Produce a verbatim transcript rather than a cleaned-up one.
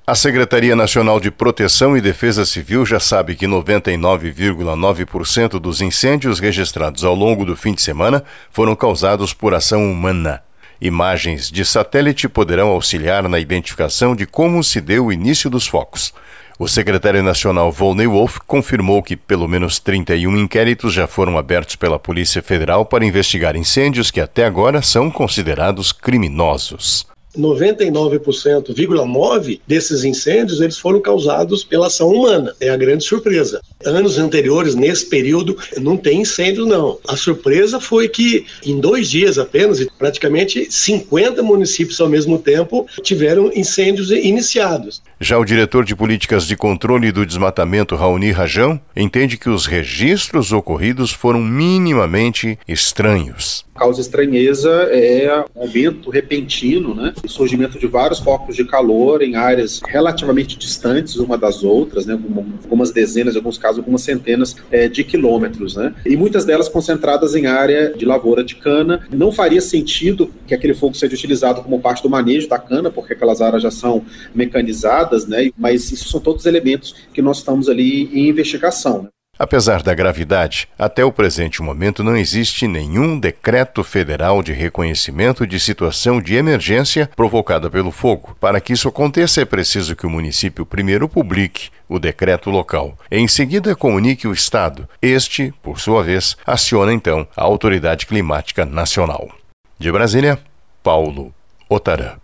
A Secretaria Nacional de Proteção e Defesa Civil já sabe que noventa e nove vírgula nove por cento dos incêndios registrados ao longo do fim de semana foram causados por ação humana. Imagens de satélite poderão auxiliar na identificação de como se deu o início dos focos. O secretário nacional Volney Wolff confirmou que pelo menos trinta e um inquéritos já foram abertos pela Polícia Federal para investigar incêndios que até agora são considerados criminosos. noventa e nove vírgula nove por cento desses incêndios eles foram causados pela ação humana. É a grande surpresa. Anos anteriores, nesse período, não tem incêndio, não. A surpresa foi que, em dois dias apenas, praticamente cinquenta municípios ao mesmo tempo tiveram incêndios iniciados. Já o diretor de Políticas de Controle do Desmatamento, Raoni Rajão, entende que os registros ocorridos foram minimamente estranhos. Causa estranheza é um aumento repentino, né? O surgimento de vários focos de calor em áreas relativamente distantes uma das outras, né? Algumas dezenas, em alguns casos, algumas centenas é, de quilômetros, né? E muitas delas concentradas em área de lavoura de cana. Não faria sentido que aquele fogo seja utilizado como parte do manejo da cana, porque aquelas áreas já são mecanizadas, né? Mas isso são todos elementos que nós estamos ali em investigação, né? Apesar da gravidade, até o presente momento não existe nenhum decreto federal de reconhecimento de situação de emergência provocada pelo fogo. Para que isso aconteça, é preciso que o município primeiro publique o decreto local. Em seguida, comunique o Estado. Este, por sua vez, aciona então a Autoridade Climática Nacional. De Brasília, Paulo Otarã.